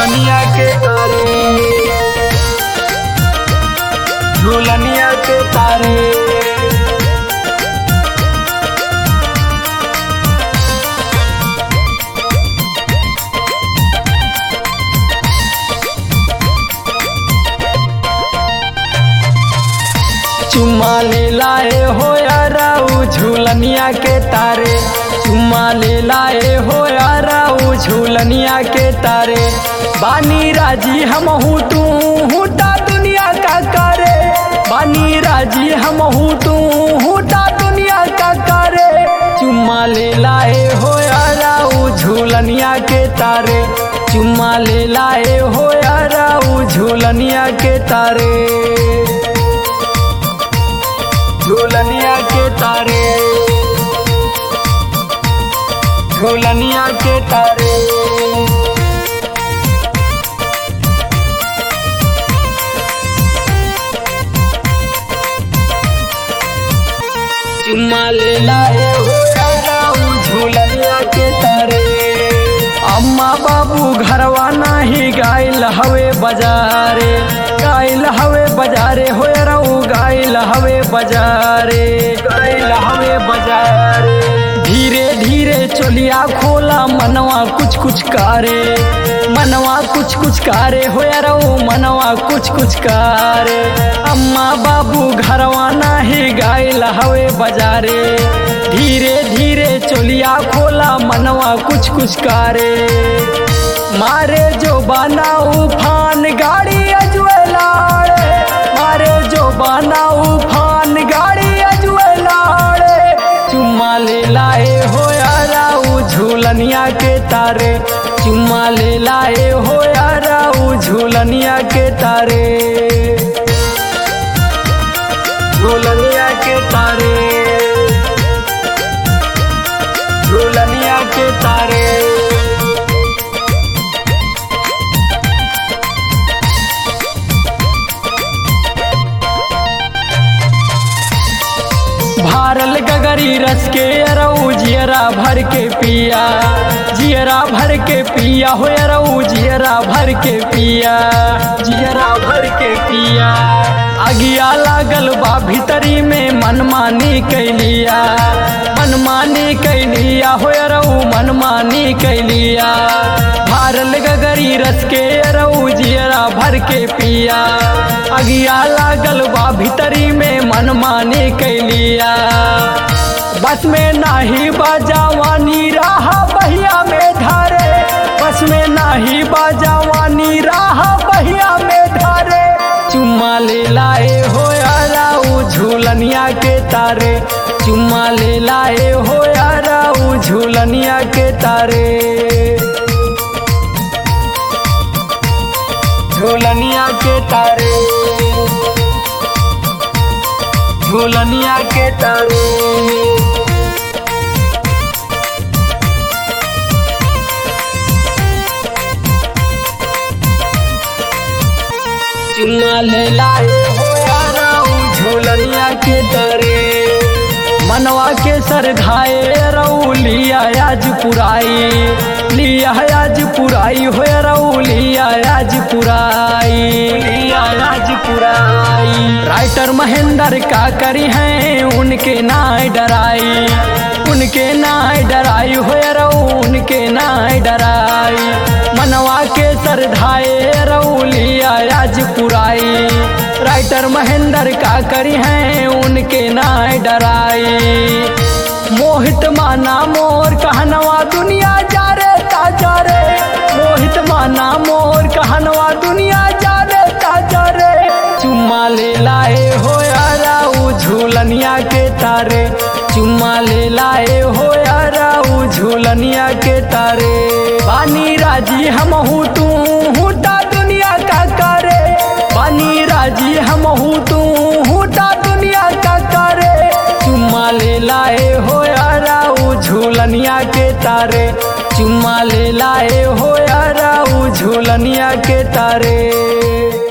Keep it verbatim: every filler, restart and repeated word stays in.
झूलनिया के तारे, झूलनिया के तारे। चुम्मा ले लाए हो याराऊ झूलनिया के तारे, चुम्मा ले लाए हो याराऊ झूलनिया के तारे। बानी राजी हम हूँ तू हूटा दुनिया का करे, बानी राजी हम हूँ तू हूटा दुनिया का करे। चुम्मा ले लाए हो याराऊ झूलनिया के तारे, चुम्मा ले लाए हो याराऊ झूलनिया के तारे, झूलनिया के तारे, झूलनिया के तारे। चुम्मा ले लाए हो याराऊ झूलनिया के तारे। अम्मा बाबू घरवा नाही गाइल हवे बाजारे, गाइल हवे बाजारे हो याराऊ गाइल हवे बाजारे, गाइल हवे बाजारे। धीरे धीरे चोलिया खोला मनवा कुछ कुछ कारे, मनवा कुछ कुछ कारे हो याराऊ मनवा कुछ कुछ कारे। अम्मा बाबू घरवा नाही गाइल हवे बाजारे, धीरे धीरे चोलिया खोला मनवा कुछ कुछ कारे। मारे जो बाना उफान गाड़ी अजवेलाड़े, मारे जो बाना उफान गाड़ी अजवेलाड़े। चुम्मा ले लाए हो याराऊ झूलनिया के तारे, चुम्मा ले लाए हो याराऊ झूलनिया के तारे, झूलनिया के तारे, झूलनिया के तारे। भारल गगरी रस के अरऊ जियरा भर के पिया, जियरा भर के पिया हो अरऊ जियरा भर के पिया, जियरा भर के पिया। अगिया लागल बा भीतरी में मनमानी कैलिया, मनमानी कैलिया हो अरऊ मनमानी कैलिया। भारल गगरी रस के अरऊ जियरा भर के पिया, अगिया लागल बा भीतरी में मनमानी कैलिया। बस में नाही बाजावानी राह बहिया में धारे, बस में नाही बाजावानी राह बहिया में धारे। चुम्मा ले लाए हो याराऊ झूलनिया के तारे, चुम्मा ले लाए हो याराऊ झूलनिया के तारे, झूलनिया के तारे, झूलनिया के तारे। चुम्मा ले लाए हो याराऊ झूलनिया के तारे। मनवा के सर धाए रऊ लिया आज पुराई, लिया आज पुराई हो रऊ लिया आज पुराई, लिया आज पुराई। राइटर महेंद्र का करी हैं उनके नाय डराई, उनके नाय डराई हो रऊ उनके नाय डराई। मनवा के सर धाए रऊ लिया आज पुराई, राइटर महेंद्र का करी हैं उनके नाय डराई। मोहित माना मोर कहनवा दुनिया जा रे ताजा रे, मोहित माना मोर कहनवा दुनिया जा रे ताजा रे। चुम्मा ले लाए हो याराऊ झूलनिया के तारे, चुम्मा ले लाए हो याराऊ झूलनिया के तारे। बानी राजी हम हूँ तू हूटा दुनिया का करे, बानी राजी हम हूँ तू हूटा दुनिया का करे। चुम्मा ले लाए हो याराऊ झूलनिया के तारे, चुम्मा ले लाए हो याराऊ झूलनिया के तारे।